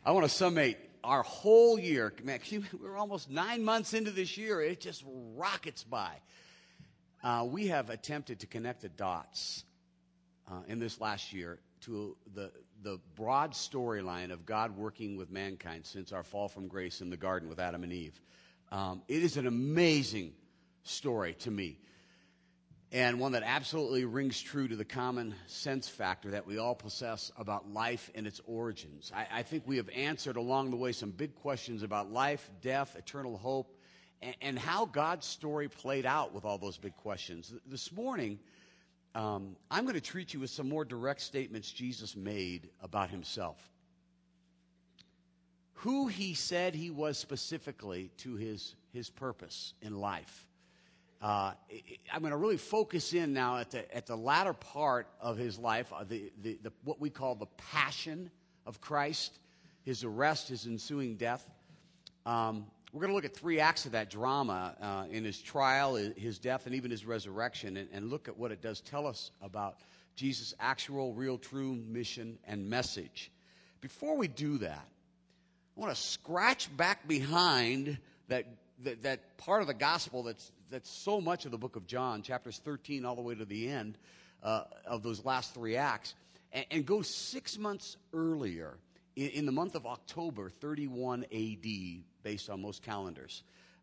I want to summate our whole year. Man, we're almost 9 months into this year. It just rockets by. We have attempted to connect the dots in this last year to the broad storyline of God working with mankind since our fall from grace in the garden with Adam and Eve. It is an amazing story to me, and one that absolutely rings true to the common sense factor that we all possess about life and its origins. I think we have answered along the way some big questions about life, death, eternal hope, and how God's story played out with all those big questions. This morning, I'm going to treat you with some more direct statements Jesus made about himself. Who he said he was specifically to his purpose in life. I'm going to really focus in now at the latter part of his life, the what we call the passion of Christ, his arrest, his ensuing death. We're going to look at 3 acts of that drama in his trial, his death, and even his resurrection, and look at what it does tell us about Jesus' actual, real, true mission and message. Before we do that, I want to scratch back behind that part of the gospel that's so much of the book of John, chapters 13 all the way to the end of those last 3 acts, and go 6 months earlier in the month of October 31 A.D., based on most calendars.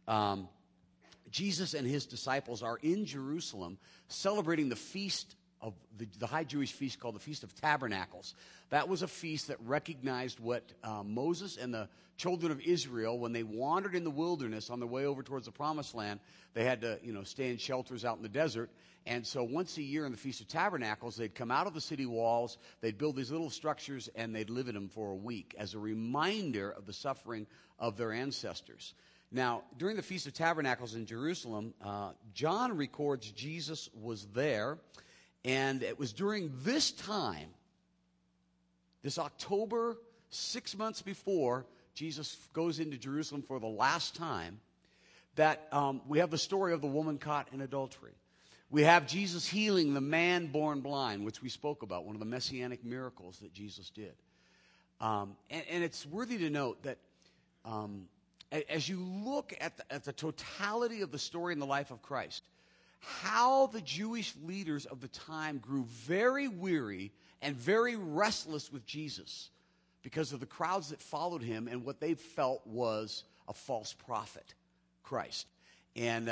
Jesus and his disciples are in Jerusalem celebrating the feast of the high Jewish feast called the Feast of Tabernacles. That was a feast that recognized what Moses and the children of Israel, when they wandered in the wilderness on their way over towards the Promised Land, they had to, stay in shelters out in the desert. And so once a year in the Feast of Tabernacles, they'd come out of the city walls, they'd build these little structures, and they'd live in them for a week as a reminder of the suffering of their ancestors. Now, during the Feast of Tabernacles in Jerusalem, John records Jesus was there, and it was during this time, this October, 6 months before Jesus goes into Jerusalem for the last time, that we have the story of the woman caught in adultery. We have Jesus healing the man born blind, which we spoke about, one of the messianic miracles that Jesus did. And it's worthy to note that as you look at the totality of the story in the life of Christ, how the Jewish leaders of the time grew very weary and very restless with Jesus because of the crowds that followed him and what they felt was a false prophet, Christ. And,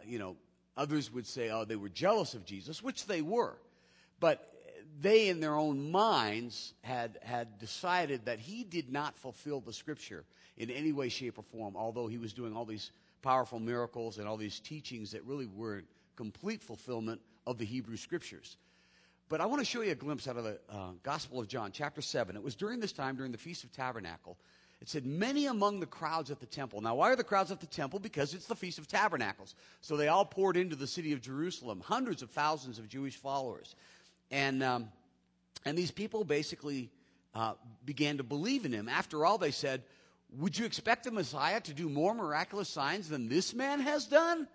others would say, they were jealous of Jesus, which they were. But they, in their own minds, had decided that he did not fulfill the Scripture in any way, shape, or form, although he was doing all these powerful miracles and all these teachings that really were complete fulfillment of the Hebrew Scriptures. But I want to show you a glimpse out of the Gospel of John, chapter 7. It was during this time, during the Feast of Tabernacle. It said, many among the crowds at the temple. Now, why are the crowds at the temple? Because it's the Feast of Tabernacles. So they all poured into the city of Jerusalem, hundreds of thousands of Jewish followers. And these people basically began to believe in him. After all, they said, would you expect the Messiah to do more miraculous signs than this man has done?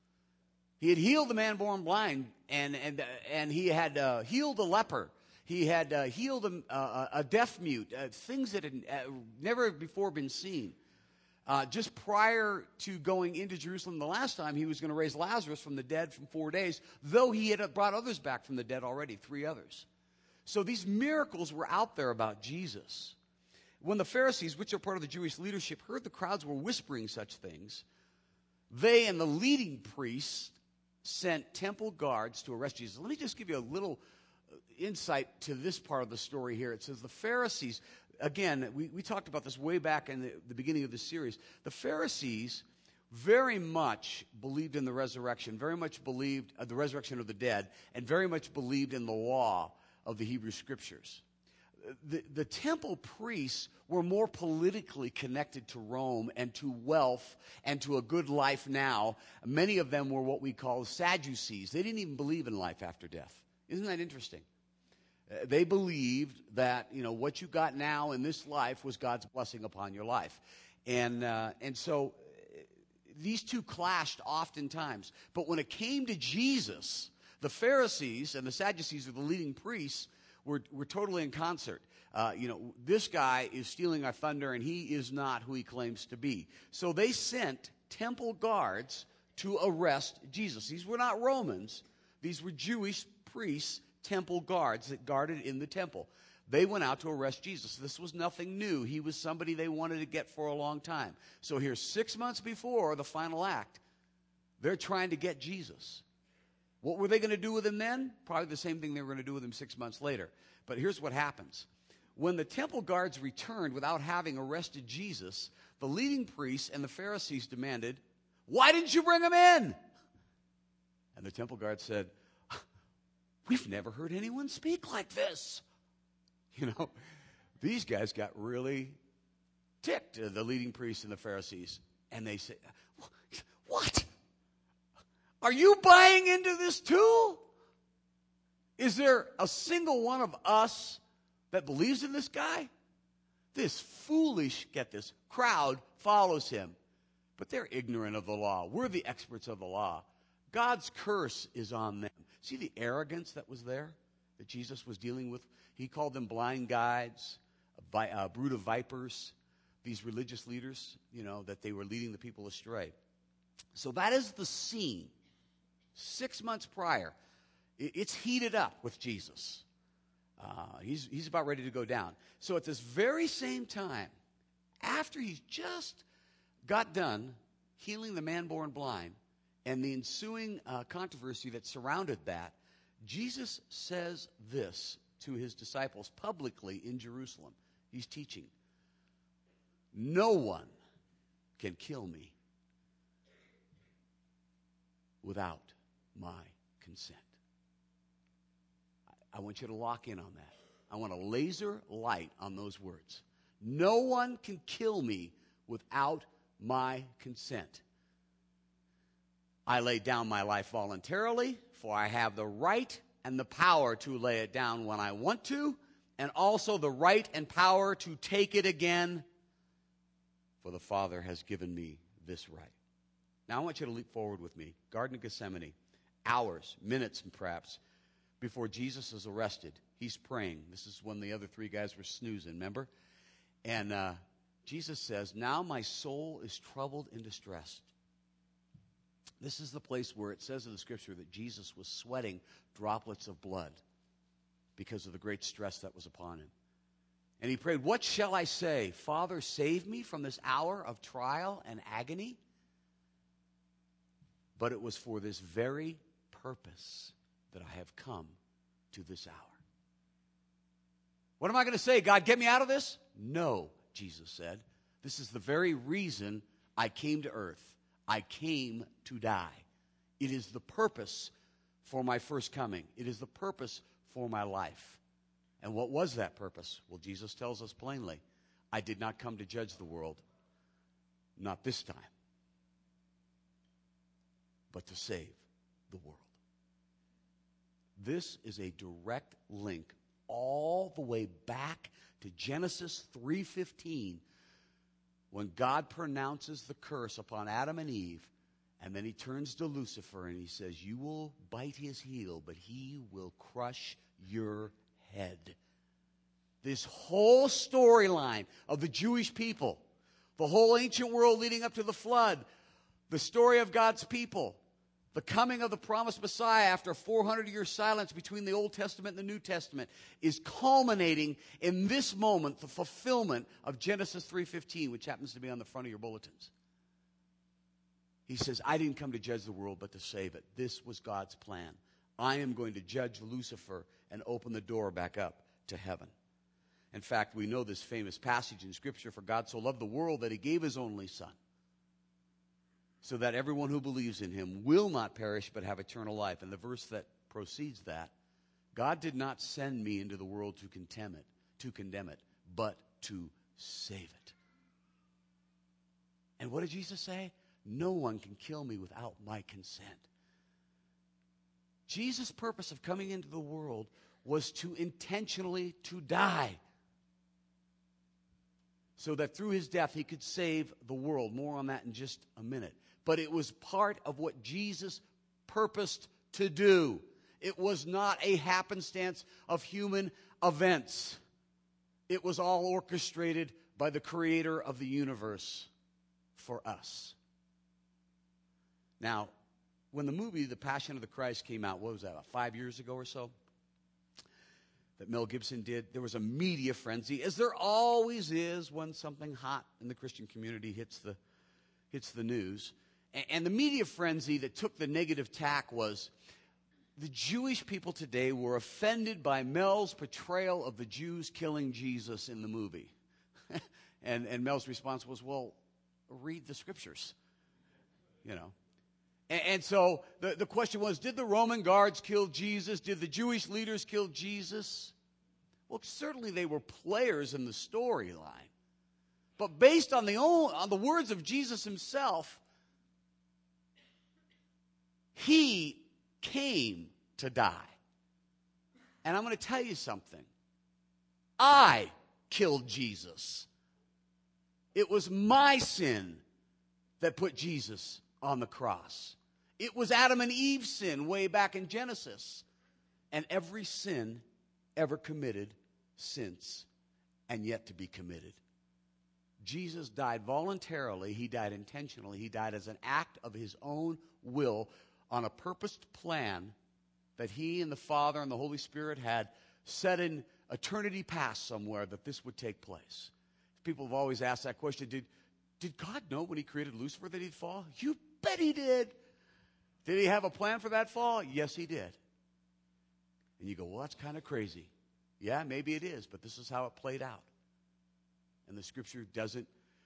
He had healed the man born blind, and he had healed a leper. He had healed a deaf mute, things that had never before been seen. Just prior to going into Jerusalem the last time, he was going to raise Lazarus from the dead from 4 days, though he had brought others back from the dead already, 3 others. So these miracles were out there about Jesus. When the Pharisees, which are part of the Jewish leadership, heard the crowds were whispering such things, they and the leading priests sent temple guards to arrest Jesus. Let me just give you a little insight to this part of the story here. It says the Pharisees, again, we talked about this way back in the beginning of the series. The Pharisees very much believed in the resurrection, very much believed the resurrection of the dead, and very much believed in the law of the Hebrew Scriptures. The temple priests were more politically connected to Rome and to wealth and to a good life now. Many of them were what we call Sadducees. They didn't even believe in life after death. Isn't that interesting? They believed that, what you got now in this life was God's blessing upon your life. And so these two clashed oftentimes. But when it came to Jesus, the Pharisees and the Sadducees, or the leading priests, were totally in concert. this guy is stealing our thunder, and he is not who he claims to be. So they sent temple guards to arrest Jesus. These were not Romans. These were Jewish priests, temple guards that guarded in the temple. They went out to arrest Jesus. This was nothing new. He was somebody they wanted to get for a long time. So here, 6 months before the final act, they're trying to get Jesus. What were they going to do with him then? Probably the same thing they were going to do with him 6 months later. But here's what happens. When the temple guards returned without having arrested Jesus, the leading priests and the Pharisees demanded, "Why didn't you bring him in?" And the temple guards said, "We've never heard anyone speak like this." These guys got really ticked, the leading priests and the Pharisees. And they said, "What? Are you buying into this too? Is there a single one of us that believes in this guy?" This foolish, get this, crowd follows him. But they're ignorant of the law. We're the experts of the law. God's curse is on them. See the arrogance that was there, that Jesus was dealing with? He called them blind guides, a brood of vipers, these religious leaders, that they were leading the people astray. So that is the scene. 6 months prior, it's heated up with Jesus. He's about ready to go down. So at this very same time, after he's just got done healing the man born blind and the ensuing controversy that surrounded that, Jesus says this to his disciples publicly in Jerusalem. He's teaching. "No one can kill me without my consent." I want you to lock in on that. I want a laser light on those words. No one can kill me without my consent. "I lay down my life voluntarily, for I have the right and the power to lay it down when I want to, and also the right and power to take it again, for the Father has given me this right." Now I want you to leap forward with me. Garden of Gethsemane, hours, minutes perhaps, before Jesus is arrested. He's praying. This is when the other three guys were snoozing, remember? And Jesus says, "Now my soul is troubled and distressed." This is the place where it says in the scripture that Jesus was sweating droplets of blood because of the great stress that was upon him. And he prayed, "What shall I say? Father, save me from this hour of trial and agony." But it was for this very purpose that I have come to this hour. What am I going to say? "God, get me out of this?" No, Jesus said. This is the very reason I came to earth. I came to die. It is the purpose for my first coming. It is the purpose for my life. And what was that purpose? Well, Jesus tells us plainly, "I did not come to judge the world, not this time, but to save the world." This is a direct link all the way back to Genesis 3:15, when God pronounces the curse upon Adam and Eve, and then he turns to Lucifer and he says, "You will bite his heel, but he will crush your head." This whole storyline of the Jewish people, the whole ancient world leading up to the flood, the story of God's people, the coming of the promised Messiah after a 400-year silence between the Old Testament and the New Testament, is culminating in this moment, the fulfillment of Genesis 3:15, which happens to be on the front of your bulletins. He says, "I didn't come to judge the world, but to save it." This was God's plan. I am going to judge Lucifer and open the door back up to heaven. In fact, we know this famous passage in Scripture, "For God so loved the world that he gave his only Son, so that everyone who believes in him will not perish but have eternal life." And the verse that precedes that, "God did not send me into the world to condemn it, but to save it." And what did Jesus say? "No one can kill me without my consent." Jesus' purpose of coming into the world was to intentionally to die, so that through his death he could save the world. More on that in just a minute. But it was part of what Jesus purposed to do. It was not a happenstance of human events. It was all orchestrated by the creator of the universe for us. Now, when the movie The Passion of the Christ came out, what was that, about 5 years ago or so, that Mel Gibson did, there was a media frenzy, as there always is when something hot in the Christian community hits the news. And the media frenzy that took the negative tack was the Jewish people today were offended by Mel's portrayal of the Jews killing Jesus in the movie. and Mel's response was, well, read the scriptures, you know. And so the question was, did the Roman guards kill Jesus? Did the Jewish leaders kill Jesus? Well, certainly they were players in the storyline. But based on the words of Jesus himself, he came to die. And I'm going to tell you something. I killed Jesus. It was my sin that put Jesus on the cross. It was Adam and Eve's sin way back in Genesis. And every sin ever committed since and yet to be committed. Jesus died voluntarily. He died intentionally. He died as an act of his own will on a purposed plan that he and the Father and the Holy Spirit had set in eternity past somewhere that this would take place. People have always asked that question, did God know when he created Lucifer that he'd fall? You bet he did. Did he have a plan for that fall? Yes, he did. And you go, well, that's kind of crazy. Yeah, maybe it is, but this is how it played out. And the scripture doesn't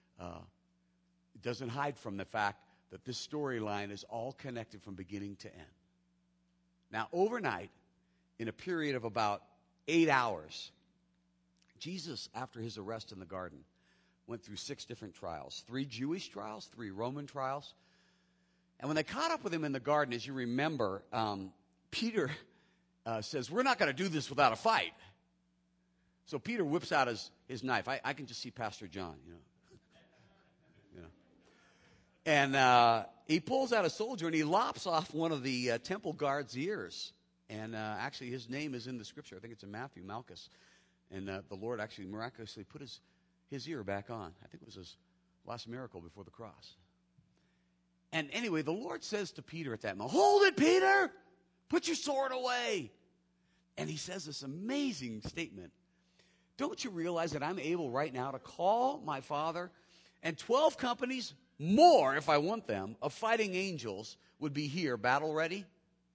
hide from the fact that this storyline is all connected from beginning to end. Now, overnight, in a period of about 8 hours, Jesus, after his arrest in the garden, went through 6 different trials. 3 Jewish trials, 3 Roman trials. And when they caught up with him in the garden, as you remember, Peter says, we're not going to do this without a fight. So Peter whips out his knife. I can just see Pastor John, you know. And he pulls out a soldier and he lops off one of the temple guard's ears. And actually his name is in the scripture. I think it's in Matthew, Malchus. And the Lord actually miraculously put his ear back on. I think it was his last miracle before the cross. And anyway, the Lord says to Peter at that moment, hold it, Peter! Put your sword away! And he says this amazing statement. Don't you realize that I'm able right now to call my Father and 12 companies more, if I want them, of fighting angels would be here, battle ready?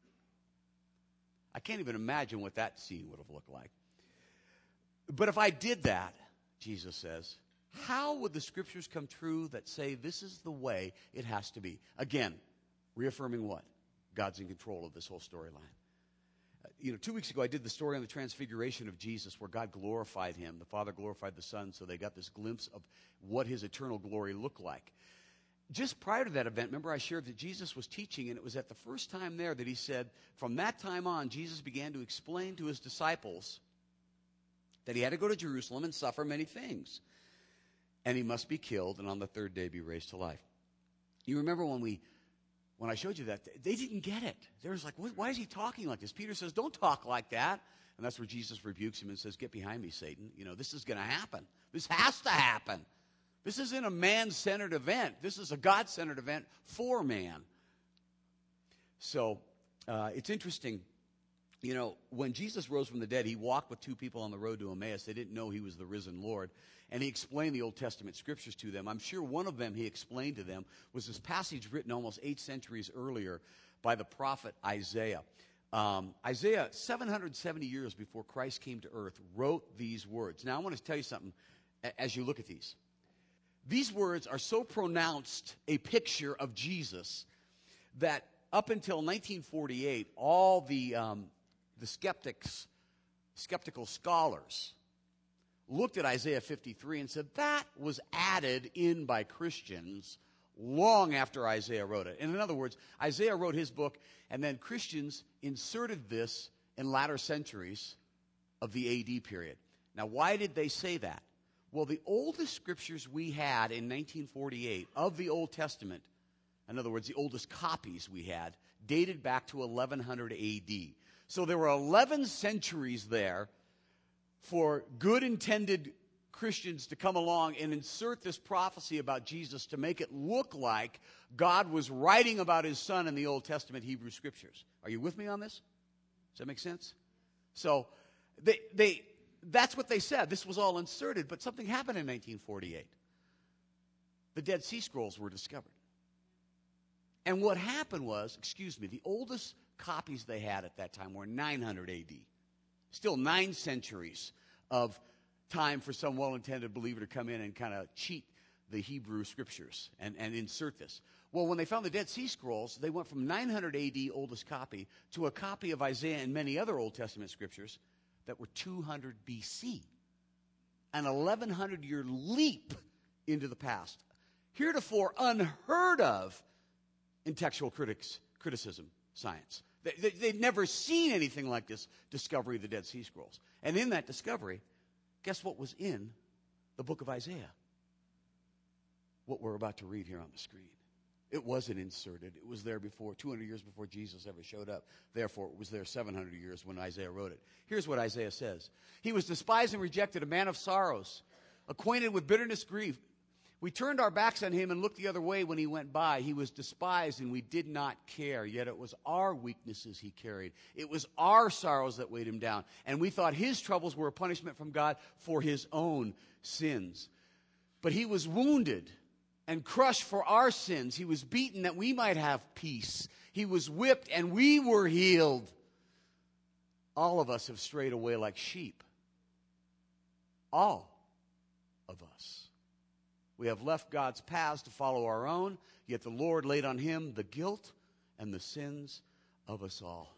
I can't even imagine what that scene would have looked like. But if I did that, Jesus says, how would the scriptures come true that say this is the way it has to be? Again, reaffirming what? God's in control of this whole storyline. 2 weeks ago, I did the story on the transfiguration of Jesus where God glorified him. The Father glorified the Son, so they got this glimpse of what his eternal glory looked like. Just prior to that event, remember I shared that Jesus was teaching, and it was at the first time there that he said, from that time on, Jesus began to explain to his disciples that he had to go to Jerusalem and suffer many things. And he must be killed, and on the third day be raised to life. You remember when I showed you that, they didn't get it. They was like, why is he talking like this? Peter says, don't talk like that. And that's where Jesus rebukes him and says, get behind me, Satan. This is going to happen. This has to happen. This isn't a man-centered event. This is a God-centered event for man. So it's interesting. When Jesus rose from the dead, he walked with 2 people on the road to Emmaus. They didn't know he was the risen Lord. And he explained the Old Testament scriptures to them. I'm sure one of them he explained to them was this passage written almost 8 centuries earlier by the prophet Isaiah. Isaiah, 770 years before Christ came to earth, wrote these words. Now, I want to tell you something as you look at these. These words are so pronounced a picture of Jesus that up until 1948, all the skeptical scholars looked at Isaiah 53 and said that was added in by Christians long after Isaiah wrote it. And in other words, Isaiah wrote his book, and then Christians inserted this in latter centuries of the AD period. Now, why did they say that? Well, the oldest scriptures we had in 1948 of the Old Testament, in other words, the oldest copies we had, dated back to 1100 AD. So there were 11 centuries there for good intended Christians to come along and insert this prophecy about Jesus to make it look like God was writing about his son in the Old Testament Hebrew Scriptures. Are you with me on this? Does that make sense? So that's what they said. This was all inserted, but something happened in 1948. The Dead Sea Scrolls were discovered. And what happened was, the oldest copies they had at that time were 900 AD. Still 9 centuries of time for some well-intended believer to come in and kind of cheat the Hebrew Scriptures and insert this. Well, when they found the Dead Sea Scrolls, they went from 900 AD, oldest copy, to a copy of Isaiah and many other Old Testament Scriptures that were 200 BC. An 1,100-year leap into the past. Heretofore unheard of in textual criticism science. They'd never seen anything like this discovery of the Dead Sea Scrolls. And in that discovery, guess what was in the book of Isaiah? What we're about to read here on the screen. It wasn't inserted. It was there before, 200 years before Jesus ever showed up. Therefore, it was there 700 years when Isaiah wrote it. Here's what Isaiah says. He was despised and rejected, a man of sorrows, acquainted with bitterness, grief. We turned our backs on him and looked the other way when he went by. He was despised and we did not care, yet it was our weaknesses he carried. It was our sorrows that weighed him down. And we thought his troubles were a punishment from God for his own sins. But he was wounded and crushed for our sins. He was beaten that we might have peace. He was whipped and we were healed. All of us have strayed away like sheep. All of us. We have left God's paths to follow our own, yet the Lord laid on him the guilt and the sins of us all.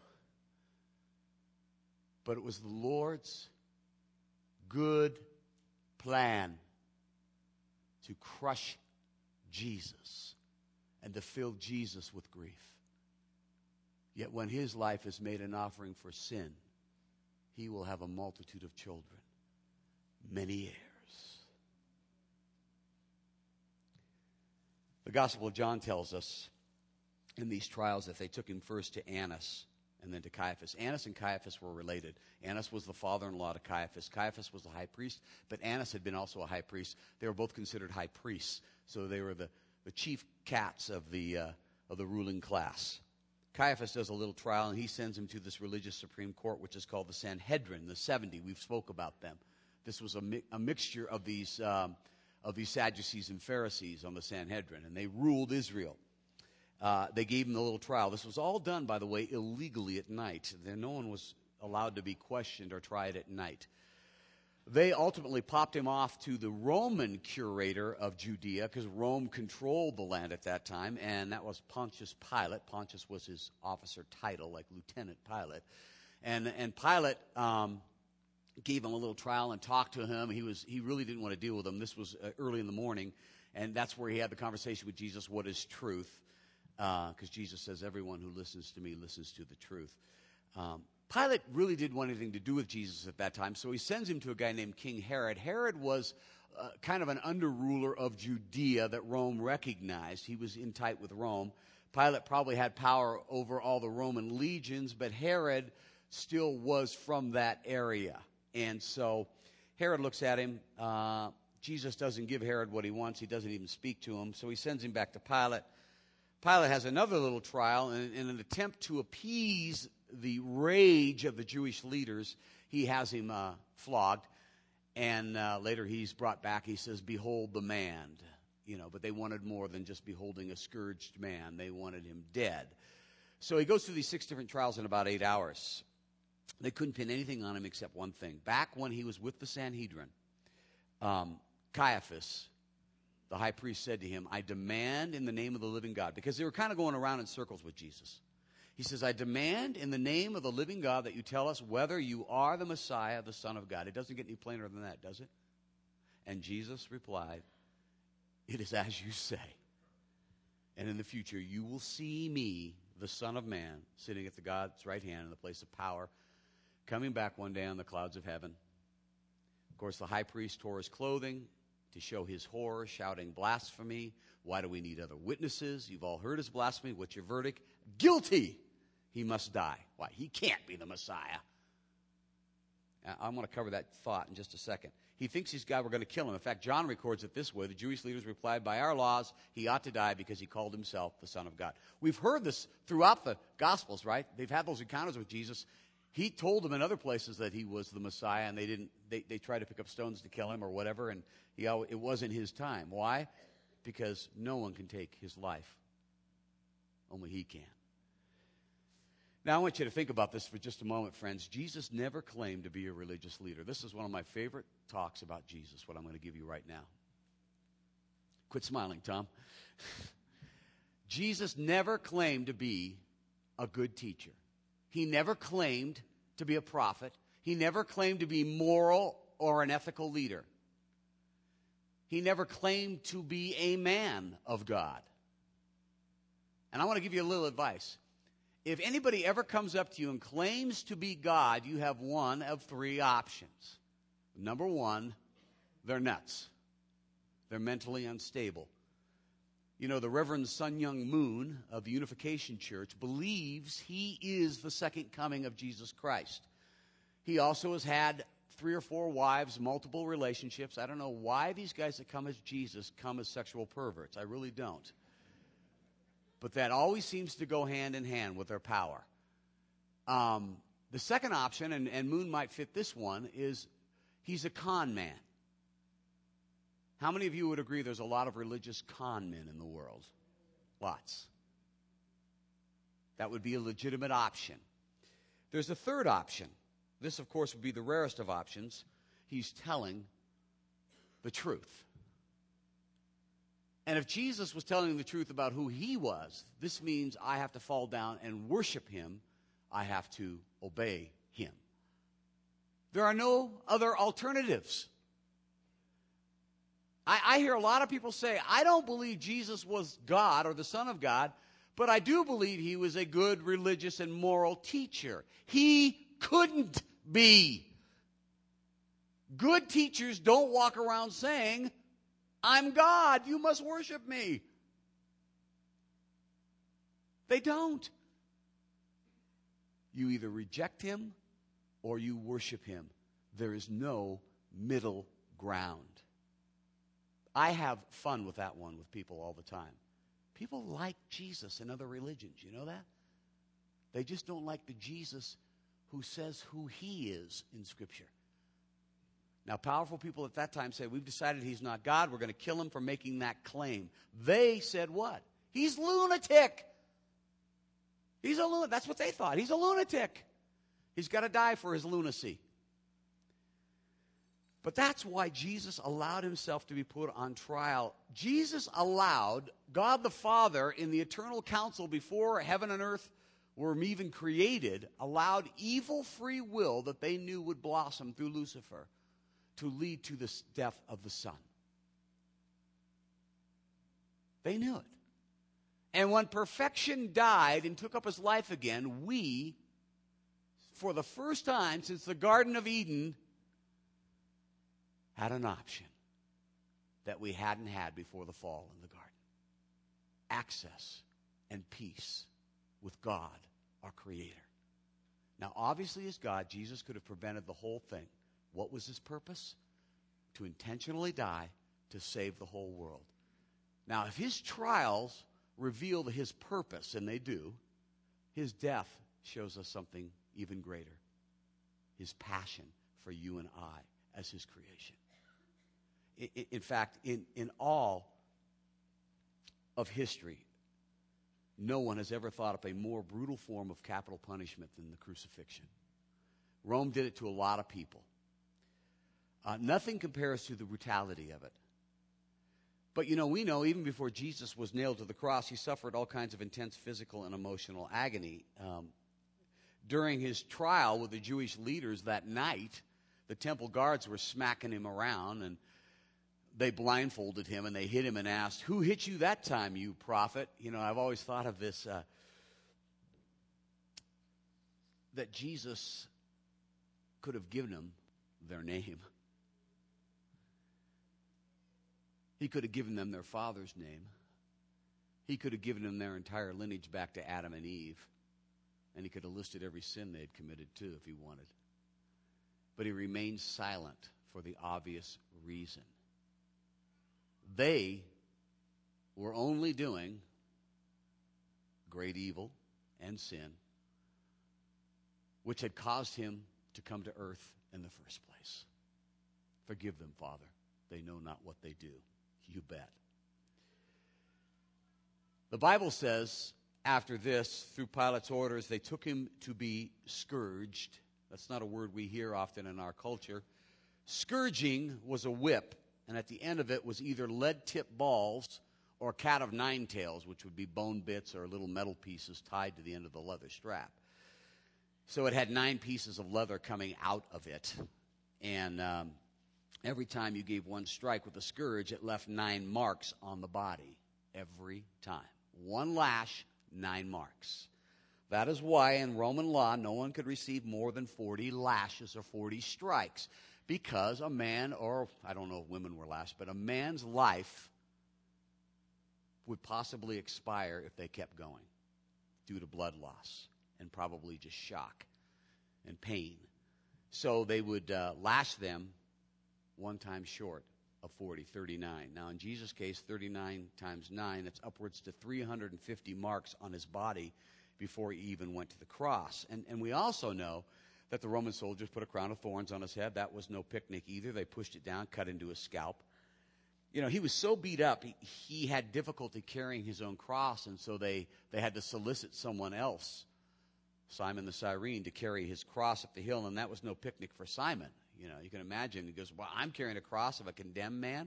But it was the Lord's good plan to crush Jesus and to fill Jesus with grief. Yet when his life is made an offering for sin, he will have a multitude of children, many heirs. The Gospel of John tells us in these trials that they took him first to Annas and then to Caiaphas. Annas and Caiaphas were related. Annas was the father-in-law to Caiaphas. Caiaphas was the high priest, but Annas had been also a high priest. They were both considered high priests, so they were the chief cats of the ruling class. Caiaphas does a little trial, and he sends him to this religious Supreme Court, which is called the Sanhedrin, the 70. We've spoke about them. This was a mixture of these Sadducees and Pharisees on the Sanhedrin, and they ruled Israel. They gave him the little trial. This was all done, by the way, illegally at night. No one was allowed to be questioned or tried at night. They ultimately popped him off to the Roman curator of Judea, because Rome controlled the land at that time, and that was Pontius Pilate. Pontius was his officer title, like Lieutenant Pilate. And Pilate gave him a little trial and talked to him. He really didn't want to deal with him. This was early in the morning, and that's where he had the conversation with Jesus, what is truth? Because Jesus says, everyone who listens to me listens to the truth. Pilate really didn't want anything to do with Jesus at that time, so he sends him to a guy named King Herod. Herod was kind of an under-ruler of Judea that Rome recognized. He was in tight with Rome. Pilate probably had power over all the Roman legions, but Herod still was from that area. And so Herod looks at him. Jesus doesn't give Herod what he wants. He doesn't even speak to him. So he sends him back to Pilate. Pilate has another little trial. And in an attempt to appease the rage of the Jewish leaders, he has him flogged. And later he's brought back. He says, behold the man. But they wanted more than just beholding a scourged man. They wanted him dead. So he goes through these 6 different trials in about 8 hours. They couldn't pin anything on him except one thing. Back when he was with the Sanhedrin, Caiaphas, the high priest, said to him, I demand in the name of the living God, because they were kind of going around in circles with Jesus. He says, I demand in the name of the living God that you tell us whether you are the Messiah, the Son of God. It doesn't get any plainer than that, does it? And Jesus replied, it is as you say. And in the future, you will see me, the Son of Man, sitting at the God's right hand in the place of power, coming back one day on the clouds of heaven. Of course, the high priest tore his clothing to show his horror, shouting blasphemy. Why do we need other witnesses? You've all heard his blasphemy. What's your verdict? Guilty. He must die. Why? He can't be the Messiah. I'm going to cover that thought in just a second. He thinks he's God, we're going to kill him. In fact, John records it this way. The Jewish leaders replied, by our laws, he ought to die because he called himself the Son of God. We've heard this throughout the Gospels, right? They've had those encounters with Jesus. He told them in other places that he was the Messiah, and they tried to pick up stones to kill him or whatever, and it wasn't his time. Why? Because no one can take his life. Only he can. Now, I want you to think about this for just a moment, friends. Jesus never claimed to be a religious leader. This is one of my favorite talks about Jesus, what I'm going to give you right now. Quit smiling, Tom. Jesus never claimed to be a good teacher. He never claimed to be a prophet. He never claimed to be moral or an ethical leader. He never claimed to be a man of God. And I want to give you a little advice. If anybody ever comes up to you and claims to be God, you have one of three options. Number one, they're nuts. They're mentally unstable. You know, the Reverend Sun Myung Moon of the Unification Church believes he is the second coming of Jesus Christ. He also has had 3 or 4 wives, multiple relationships. I don't know why these guys that come as Jesus come as sexual perverts. I really don't. But that always seems to go hand in hand with their power. The second option, and Moon might fit this one, is he's a con man. How many of you would agree there's a lot of religious con men in the world? Lots. That would be a legitimate option. There's a third option. This, of course, would be the rarest of options. He's telling the truth. And if Jesus was telling the truth about who he was, this means I have to fall down and worship him. I have to obey him. There are no other alternatives. I hear a lot of people say, I don't believe Jesus was God or the Son of God, but I do believe he was a good religious and moral teacher. He couldn't be. Good teachers don't walk around saying, I'm God, you must worship me. They don't. You either reject him or you worship him. There is no middle ground. I have fun with that one with people all the time. People like Jesus in other religions, you know that? They just don't like the Jesus who says who he is in Scripture. Now, powerful people at that time said, we've decided he's not God. We're going to kill him for making that claim. They said what? He's lunatic. He's a lunatic. That's what they thought. He's a lunatic. He's got to die for his lunacy. But that's why Jesus allowed himself to be put on trial. Jesus allowed God the Father in the eternal council before heaven and earth were even created, allowed evil free will that they knew would blossom through Lucifer to lead to the death of the Son. They knew it. And when perfection died and took up his life again, we, for the first time since the Garden of Eden, had an option that we hadn't had before the fall in the garden. Access and peace with God, our Creator. Now, obviously, as God, Jesus could have prevented the whole thing. What was his purpose? To intentionally die to save the whole world. Now, if his trials reveal his purpose, and they do, his death shows us something even greater. His passion for you and I as his creation. In fact, in all of history, no one has ever thought of a more brutal form of capital punishment than the crucifixion. Rome did it to a lot of people. Nothing compares to the brutality of it. But we know even before Jesus was nailed to the cross, he suffered all kinds of intense physical and emotional agony. During his trial with the Jewish leaders that night, the temple guards were smacking him around, and they blindfolded him, and they hit him and asked, who hit you that time, you prophet? I've always thought of this, that Jesus could have given them their name. He could have given them their father's name. He could have given them their entire lineage back to Adam and Eve. And he could have listed every sin they had committed too if he wanted. But he remained silent for the obvious reason. They were only doing great evil and sin, which had caused him to come to earth in the first place. Forgive them, Father. They know not what they do. You bet. The Bible says, after this, through Pilate's orders, they took him to be scourged. That's not a word we hear often in our culture. Scourging was a whip, and at the end of it was either lead-tipped balls or a cat of nine tails, which would be bone bits or little metal pieces tied to the end of the leather strap. So it had 9 pieces of leather coming out of it, and every time you gave one strike with a scourge, it left 9 marks on the body. Every time. 1 lash, 9 marks. That is why in Roman law, no one could receive more than 40 lashes or 40 strikes, because a man, or I don't know if women were lashed, but a man's life would possibly expire if they kept going due to blood loss and probably just shock and pain. So they would lash them 1 time short of 40, 39. Now, in Jesus' case, 39 times 9, that's upwards to 350 marks on his body before he even went to the cross. And we also know that the Roman soldiers put a crown of thorns on his head. That was no picnic either. They pushed it down, cut into his scalp. You know, he was so beat up, he had difficulty carrying his own cross, and so they had to solicit someone else, Simon the Cyrene, to carry his cross up the hill, and that was no picnic for Simon. You know, you can imagine, he goes, well, I'm carrying a cross of a condemned man?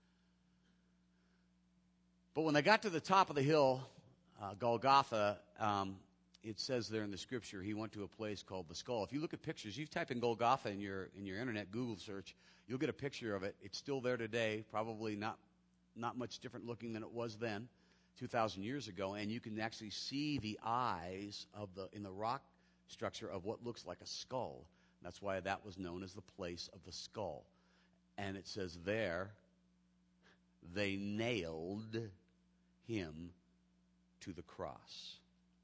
But when they got to the top of the hill, Golgotha, it says there in the scripture, he went to a place called the Skull. If you look at pictures, you type in Golgotha in your internet Google search, you'll get a picture of it. It's still there today, probably not much different looking than it was then, 2,000 years ago, and you can actually see the eyes in the rock structure of what looks like a skull. That's why that was known as the place of the skull. And it says there, they nailed him to the cross.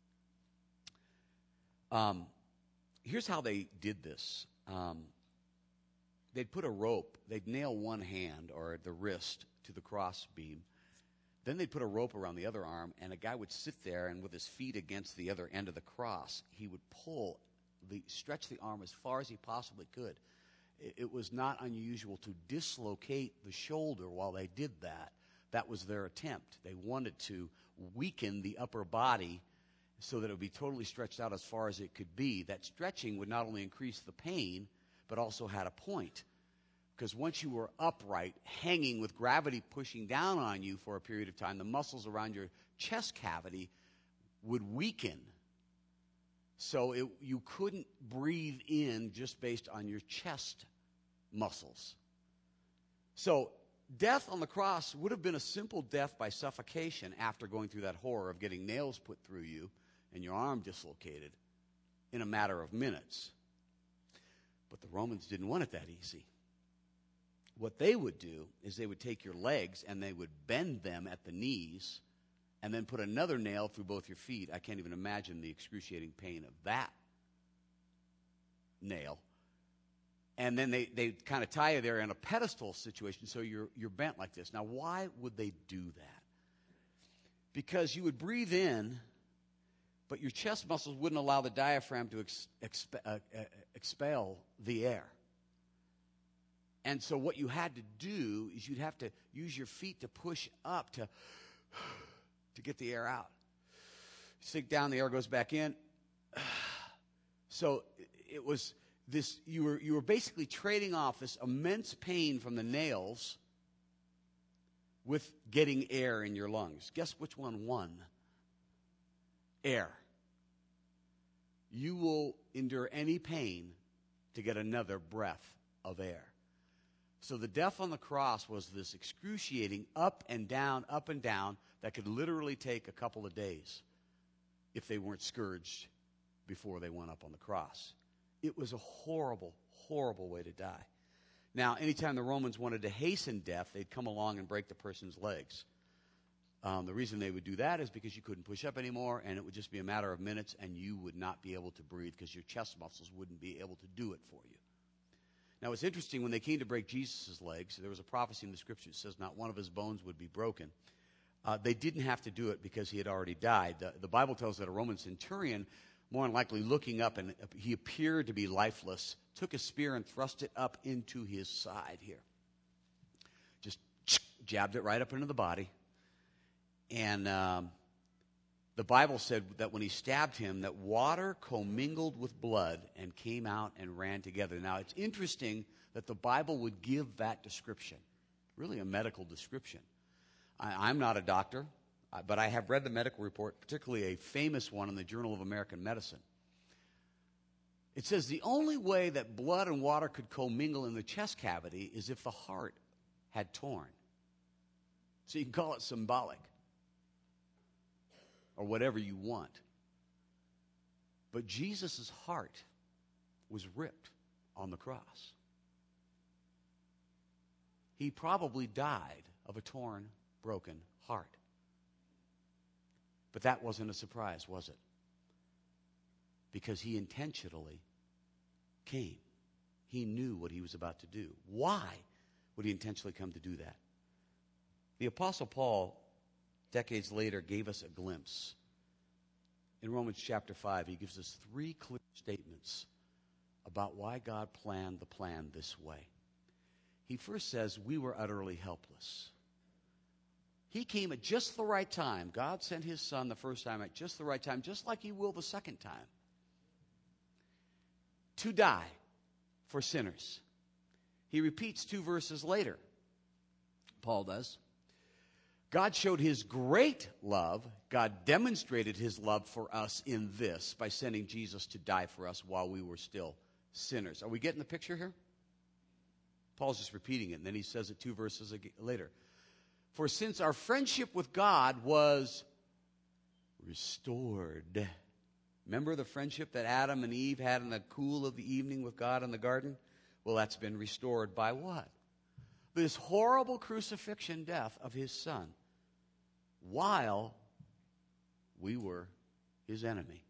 Here's how they did this. They'd put a rope, they'd nail one hand or the wrist to the cross beam. Then they'd put a rope around the other arm, and a guy would sit there, and with his feet against the other end of the cross, he would stretch the arm as far as he possibly could. It was not unusual to dislocate the shoulder while they did that. That was their attempt. They wanted to weaken the upper body so that it would be totally stretched out as far as it could be. That stretching would not only increase the pain, but also had a point. Because once you were upright, hanging with gravity pushing down on you for a period of time, the muscles around your chest cavity would weaken. So you couldn't breathe in just based on your chest muscles. So death on the cross would have been a simple death by suffocation after going through that horror of getting nails put through you and your arm dislocated in a matter of minutes. But the Romans didn't want it that easy. What they would do is they would take your legs and they would bend them at the knees and then put another nail through both your feet. I can't even imagine the excruciating pain of that nail. And then they kind of tie you there in a pedestal situation, so you're bent like this. Now, why would they do that? Because you would breathe in, but your chest muscles wouldn't allow the diaphragm to expel the air. And so what you had to do is you'd have to use your feet to push up to get the air out. Sink down, the air goes back in. So it was this, you were basically trading off this immense pain from the nails with getting air in your lungs. Guess which one won? Air. You will endure any pain to get another breath of air. So the death on the cross was this excruciating up and down that could literally take a couple of days if they weren't scourged before they went up on the cross. It was a horrible, horrible way to die. Now, anytime the Romans wanted to hasten death, they'd come along and break the person's legs. The reason they would do that is because you couldn't push up anymore, and it would just be a matter of minutes, and you would not be able to breathe because your chest muscles wouldn't be able to do it for you. Now, it's interesting, when they came to break Jesus' legs, there was a prophecy in the Scripture that says not one of his bones would be broken. They didn't have to do it because he had already died. The Bible tells that a Roman centurion, more than likely looking up, and he appeared to be lifeless, took a spear and thrust it up into his side here. Just jabbed it right up into the body. And the Bible said that when he stabbed him, that water commingled with blood and came out and ran together. Now, it's interesting that the Bible would give that description, really a medical description. I'm not a doctor, but I have read the medical report, particularly a famous one in the Journal of American Medicine. It says the only way that blood and water could commingle in the chest cavity is if the heart had torn. So you can call it symbolic, or whatever you want. But Jesus' heart was ripped on the cross. He probably died of a torn, broken heart. But that wasn't a surprise, was it? Because he intentionally came. He knew what he was about to do. Why would he intentionally come to do that? The Apostle Paul, decades later, gave us a glimpse. In Romans chapter 5, he gives us 3 clear statements about why God planned the plan this way. He first says, we were utterly helpless. He came at just the right time. God sent his Son the first time at just the right time, just like he will the second time, to die for sinners. He repeats 2 verses later. Paul does. God showed his great love. God demonstrated his love for us in this by sending Jesus to die for us while we were still sinners. Are we getting the picture here? Paul's just repeating it, and then he says it 2 verses later. For since our friendship with God was restored. Remember the friendship that Adam and Eve had in the cool of the evening with God in the garden? Well, that's been restored by what? This horrible crucifixion death of his Son while we were his enemy.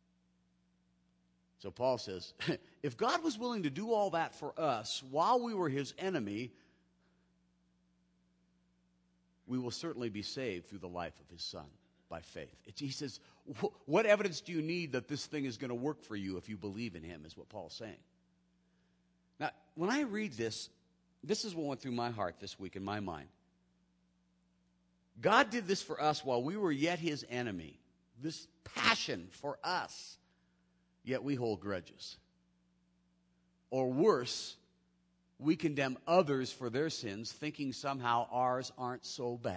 So Paul says, if God was willing to do all that for us while we were his enemy, we will certainly be saved through the life of his Son by faith. He says, what evidence do you need that this thing is going to work for you if you believe in him, is what Paul's saying. Now, when I read this is what went through my heart this week in my mind. God did this for us while we were yet his enemy. This passion for us, yet we hold grudges. Or worse, we condemn others for their sins, thinking somehow ours aren't so bad.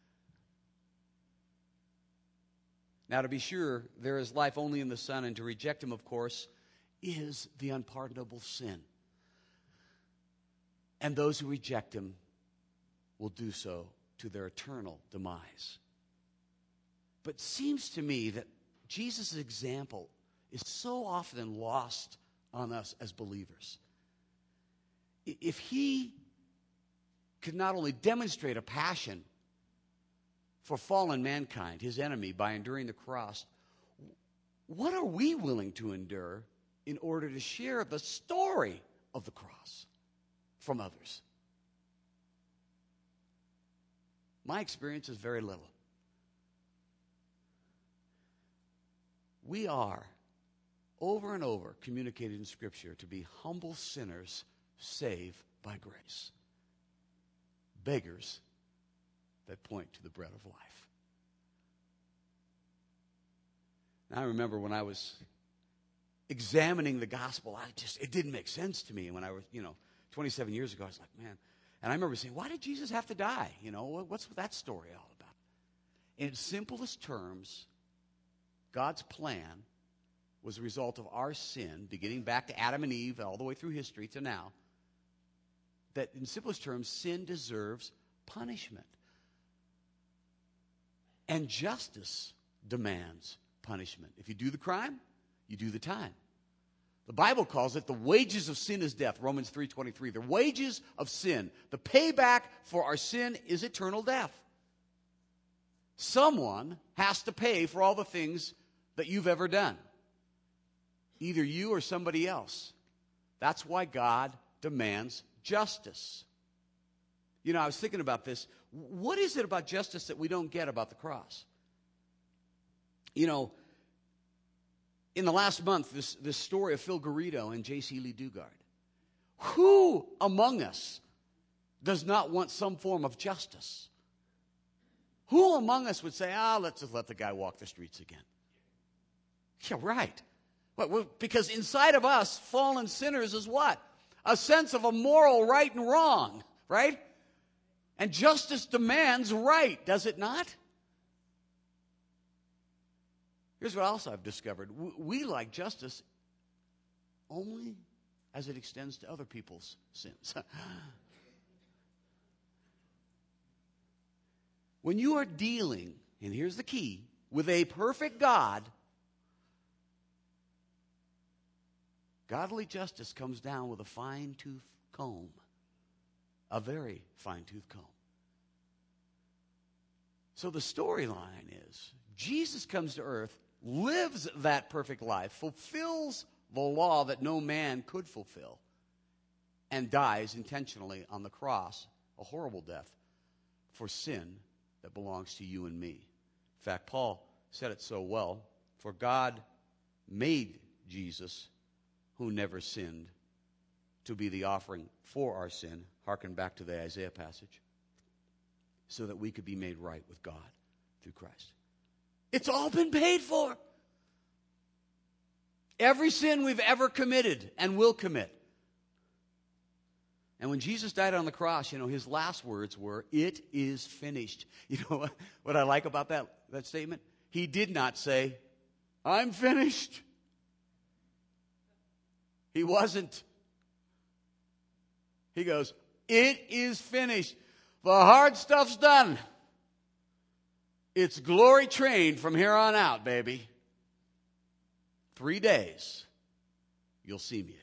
Now, to be sure, there is life only in the Son, and to reject him, of course, is the unpardonable sin. And those who reject him will do so to their eternal demise. But it seems to me that Jesus' example is so often lost on us as believers. If he could not only demonstrate a passion for fallen mankind, his enemy, by enduring the cross, what are we willing to endure in order to share the story of the cross from others? My experience is very little. We are, over and over, communicated in Scripture to be humble sinners saved by grace. Beggars that point to the bread of life. Now, I remember when I was examining the gospel, it didn't make sense to me. When I was, 27 years ago, I was like, man. And I remember saying, why did Jesus have to die? What's that story all about? In simplest terms, God's plan was a result of our sin, beginning back to Adam and Eve, all the way through history to now, that in simplest terms, sin deserves punishment. And justice demands punishment. If you do the crime, you do the time. The Bible calls it the wages of sin is death, Romans 3:23. The wages of sin, the payback for our sin is eternal death. Someone has to pay for all the things that you've ever done. Either you or somebody else. That's why God demands justice. You know, I was thinking about this. What is it about justice that we don't get about the cross? You know, in the last month, this story of Phil Garrido and J.C. Lee Dugard. Who among us does not want some form of justice? Who among us would say, let's just let the guy walk the streets again? Yeah, right. Well, because inside of us, fallen sinners, is what? A sense of a moral right and wrong, right? And justice demands right, does it not? Here's what else I've discovered. We like justice only as it extends to other people's sins. When you are dealing, and here's the key, with a perfect God, godly justice comes down with a fine-tooth comb. A very fine-tooth comb. So the storyline is, Jesus comes to earth, lives that perfect life, fulfills the law that no man could fulfill, and dies intentionally on the cross, a horrible death, for sin that belongs to you and me. In fact, Paul said it so well, for God made Jesus, who never sinned, to be the offering for our sin. Hearken back to the Isaiah passage. So that we could be made right with God through Christ. It's all been paid for. Every sin we've ever committed and will commit. And when Jesus died on the cross, his last words were, "It is finished." You know what I like about that statement? He did not say, "I'm finished." He wasn't. He goes, "It is finished. The hard stuff's done. It's glory train from here on out, baby. 3 days, you'll see me again."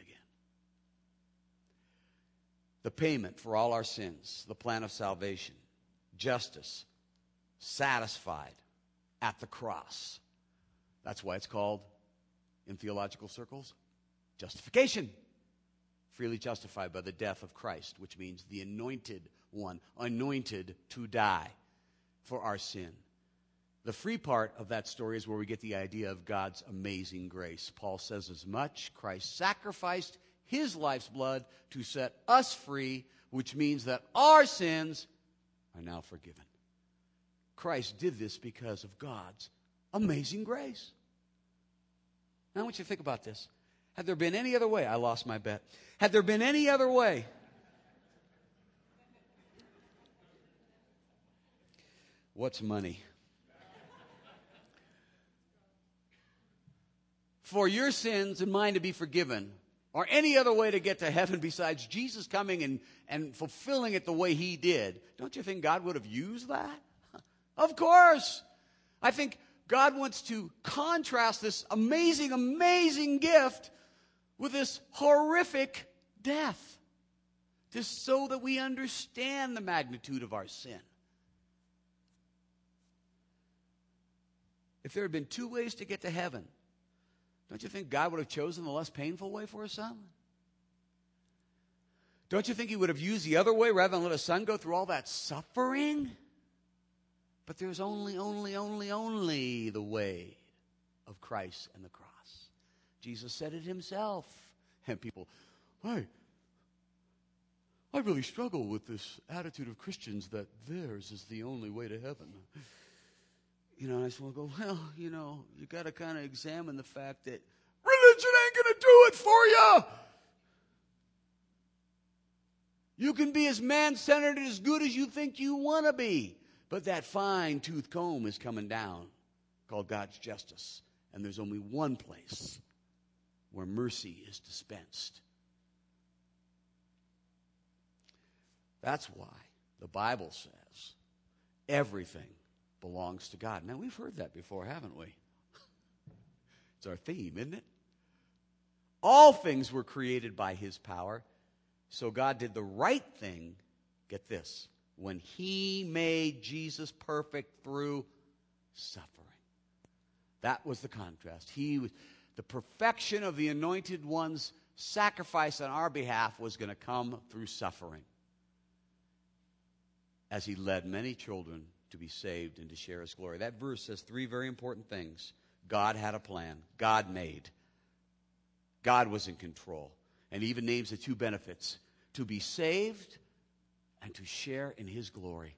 The payment for all our sins, the plan of salvation, justice, satisfied at the cross. That's why it's called, in theological circles, justification. Freely justified by the death of Christ, which means the anointed one, anointed to die for our sin. The free part of that story is where we get the idea of God's amazing grace. Paul says as much. Christ sacrificed his life's blood to set us free, which means that our sins are now forgiven. Christ did this because of God's amazing grace. Now I want you to think about this. Had there been any other way? I lost my bet. Had there been any other way? What's money? For your sins and mine to be forgiven, or any other way to get to heaven besides Jesus coming and fulfilling it the way he did, don't you think God would have used that? Of course. I think God wants to contrast this amazing, amazing gift with this horrific death, just so that we understand the magnitude of our sin. If there had been 2 ways to get to heaven, don't you think God would have chosen the less painful way for his son? Don't you think he would have used the other way rather than let his son go through all that suffering? But there's only the way of Christ and the cross. Jesus said it himself. And people, I really struggle with this attitude of Christians that theirs is the only way to heaven. I just want to go, well, you got to kind of examine the fact that religion ain't going to do it for you. You can be as man-centered and as good as you think you want to be. But that fine-tooth comb is coming down, called God's justice. And there's only one place where mercy is dispensed. That's why the Bible says everything belongs to God. Now, we've heard that before, haven't we? It's our theme, isn't it? All things were created by his power. So God did the right thing, get this, when he made Jesus perfect through suffering. That was the contrast. He was the perfection of the anointed one's sacrifice on our behalf was going to come through suffering as he led many children to be saved and to share his glory. That verse says three very important things. God had a plan. God made. God was in control. And he even names the two benefits: to be saved and to share in his glory.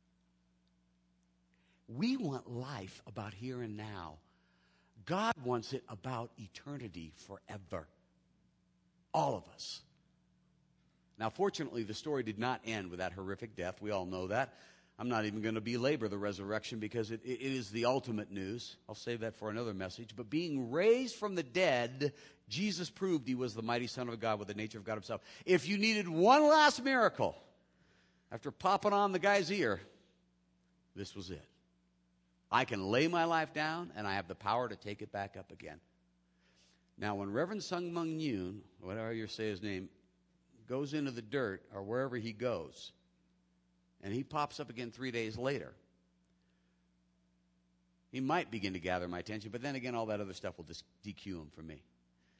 We want life about here and now. God wants it about eternity forever. All of us. Now, fortunately, the story did not end with that horrific death. We all know that. I'm not even going to belabor the resurrection because it is the ultimate news. I'll save that for another message. But being raised from the dead, Jesus proved he was the mighty Son of God with the nature of God himself. If you needed one last miracle, after popping on the guy's ear, this was it. I can lay my life down, and I have the power to take it back up again. Now, when Reverend Sung Mung Yoon, whatever you say his name, goes into the dirt or wherever he goes, and he pops up again 3 days later, he might begin to gather my attention, but then again, all that other stuff will just DQ him from me.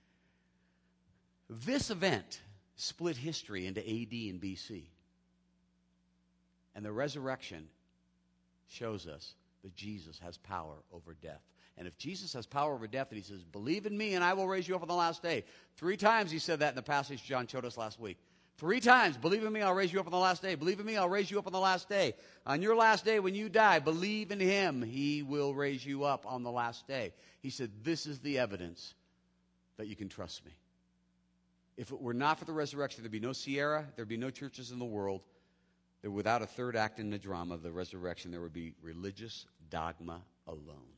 This event split history into AD and BC. And the resurrection shows us that Jesus has power over death. And if Jesus has power over death, and he says, believe in me and I will raise you up on the last day. 3 times he said that in the passage John showed us last week. 3 times, believe in me, I'll raise you up on the last day. Believe in me, I'll raise you up on the last day. On your last day when you die, believe in him. He will raise you up on the last day. He said, this is the evidence that you can trust me. If it were not for the resurrection, there'd be no Sierra, there'd be no churches in the world. That without a third act in the drama of the resurrection, there would be religious dogma alone.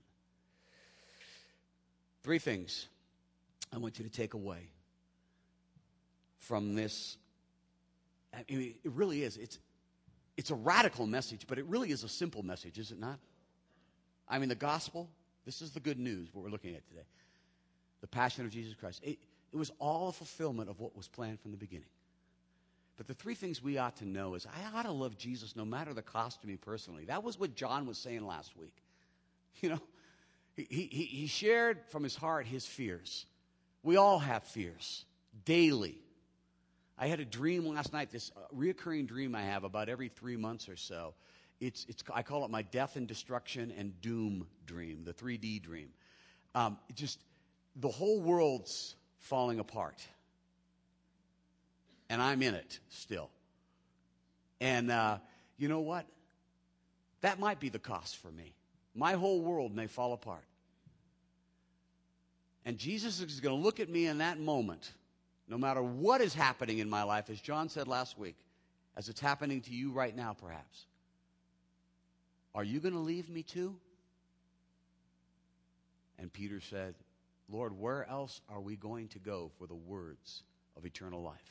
3 things I want you to take away from this. I mean, it really is. It's a radical message, but it really is a simple message, is it not? I mean, the gospel, this is the good news, what we're looking at today. The passion of Jesus Christ. It was all a fulfillment of what was planned from the beginning. But the 3 things we ought to know is I ought to love Jesus no matter the cost to me personally. That was what John was saying last week. You know, he shared from his heart his fears. We all have fears daily. I had a dream last night, this reoccurring dream I have about every 3 months or so. I call it my death and destruction and doom dream, the 3D dream. Just the whole world's falling apart. And I'm in it still. And you know what? That might be the cost for me. My whole world may fall apart. And Jesus is going to look at me in that moment, no matter what is happening in my life, as John said last week, as it's happening to you right now perhaps. Are you going to leave me too? And Peter said, Lord, where else are we going to go for the words of eternal life?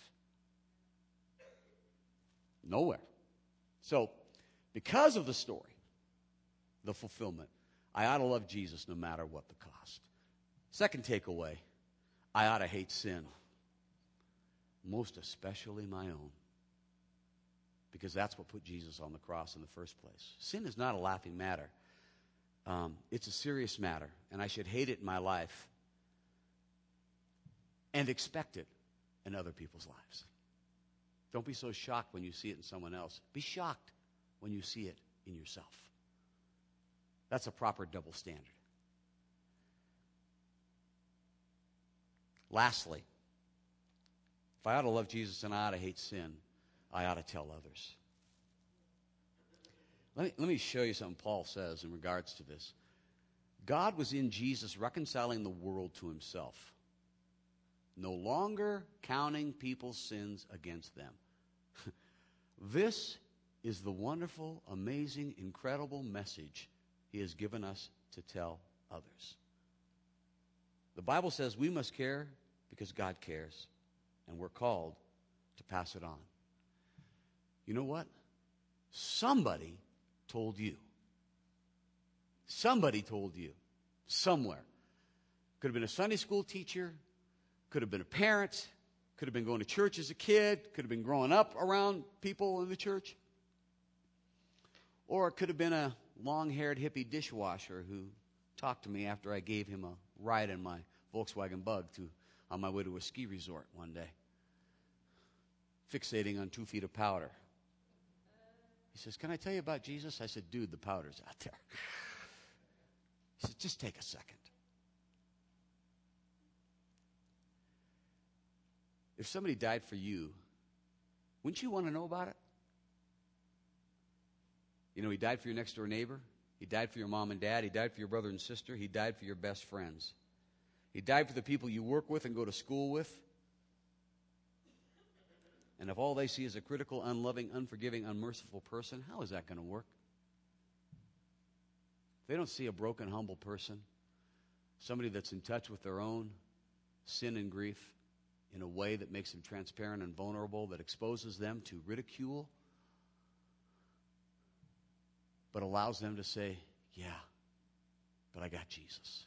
Nowhere. So, because of the story, the fulfillment, I ought to love Jesus no matter what the cost. Second takeaway, I ought to hate sin, most especially my own, because that's what put Jesus on the cross in the first place. Sin is not a laughing matter. It's a serious matter, and I should hate it in my life and expect it in other people's lives. Don't be so shocked when you see it in someone else. Be shocked when you see it in yourself. That's a proper double standard. Lastly, if I ought to love Jesus and I ought to hate sin, I ought to tell others. Let me show you something Paul says in regards to this. God was in Jesus reconciling the world to himself, no longer counting people's sins against them. This is the wonderful, amazing, incredible message he has given us to tell others. The Bible says we must care because God cares, and we're called to pass it on. You know what? Somebody told you. Somebody told you. Somewhere. Could have been a Sunday school teacher, could have been a parent, could have been going to church as a kid, could have been growing up around people in the church. Or it could have been a long-haired hippie dishwasher who talked to me after I gave him a ride in my Volkswagen Bug to on my way to a ski resort one day, fixating on 2 feet of powder. He says, "Can I tell you about Jesus?" I said, "Dude, the powder's out there." He said, "Just take a second." If somebody died for you, wouldn't you want to know about it? You know, he died for your next door neighbor. He died for your mom and dad. He died for your brother and sister. He died for your best friends. He died for the people you work with and go to school with. And if all they see is a critical, unloving, unforgiving, unmerciful person, how is that going to work? If they don't see a broken, humble person, somebody that's in touch with their own sin and grief in a way that makes them transparent and vulnerable, that exposes them to ridicule, but allows them to say, "Yeah, but I got Jesus."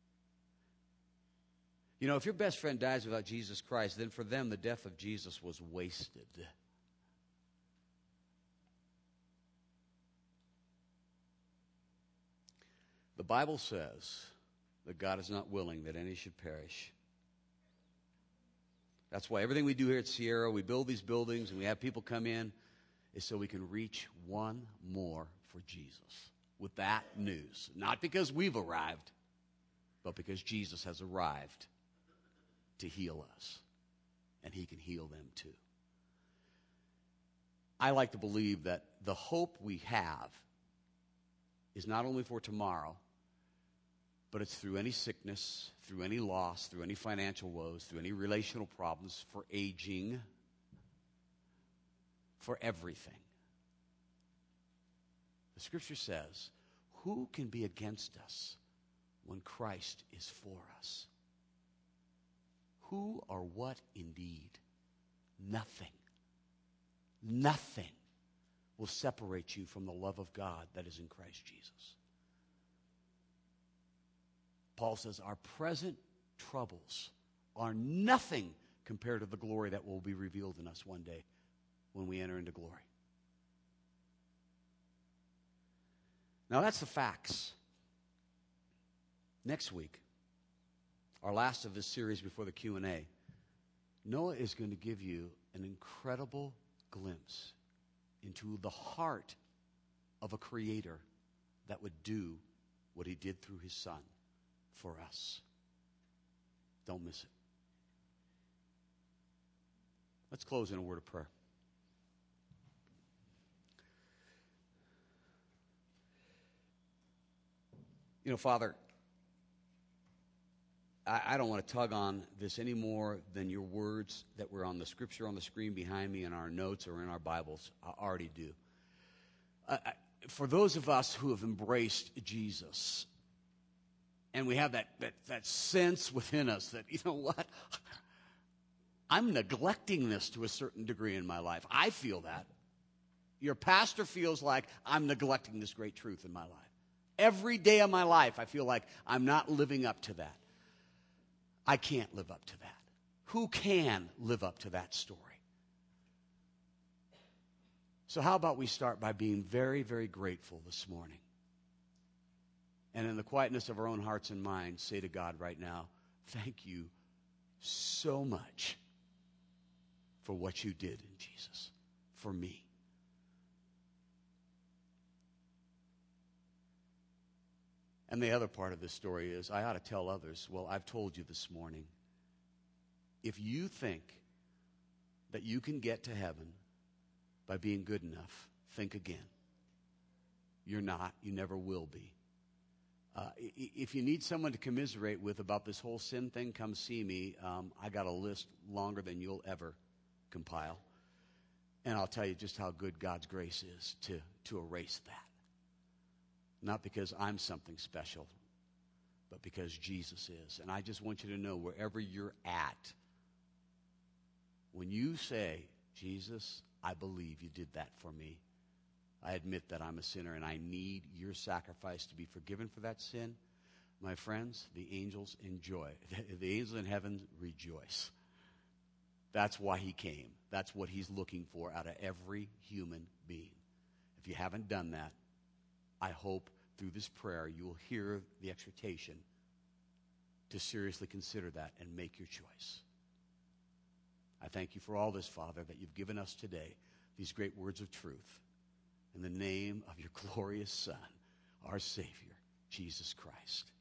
You know, if your best friend dies without Jesus Christ, then for them the death of Jesus was wasted. The Bible says that God is not willing that any should perish. That's why everything we do here at Sierra, we build these buildings and we have people come in, is so we can reach one more for Jesus with that news. Not because we've arrived, but because Jesus has arrived to heal us, and he can heal them too. I like to believe that the hope we have is not only for tomorrow, but it's through any sickness, through any loss, through any financial woes, through any relational problems, for aging, for everything. The Scripture says, who can be against us when Christ is for us? Who or what indeed? Nothing. Nothing will separate you from the love of God that is in Christ Jesus. Paul says our present troubles are nothing compared to the glory that will be revealed in us one day when we enter into glory. Now that's the facts. Next week, our last of this series before the Q&A, Noah is going to give you an incredible glimpse into the heart of a creator that would do what he did through his son for us. Don't miss it. Let's close in a word of prayer. You know, Father, I don't want to tug on this any more than your words that were on the scripture on the screen behind me in our notes or in our Bibles already do. For those of us who have embraced Jesus, and we have that sense within us that, you know what, I'm neglecting this to a certain degree in my life. I feel that. Your pastor feels like I'm neglecting this great truth in my life. Every day of my life, I feel like I'm not living up to that. I can't live up to that. Who can live up to that story? So how about we start by being very, very grateful this morning? And in the quietness of our own hearts and minds, say to God right now, thank you so much for what you did in Jesus, for me. And the other part of this story is I ought to tell others, well, I've told you this morning, if you think that you can get to heaven by being good enough, think again. You're not. You never will be. If you need someone to commiserate with about this whole sin thing, come see me. I got a list longer than you'll ever compile. And I'll tell you just how good God's grace is to erase that. Not because I'm something special, but because Jesus is. And I just want you to know, wherever you're at, when you say, Jesus, I believe you did that for me. I admit that I'm a sinner and I need your sacrifice to be forgiven for that sin. My friends, the angels enjoy. The angels in heaven rejoice. That's why he came. That's what he's looking for out of every human being. If you haven't done that, I hope through this prayer you will hear the exhortation to seriously consider that and make your choice. I thank you for all this, Father, that you've given us today, these great words of truth. In the name of your glorious Son, our Savior, Jesus Christ.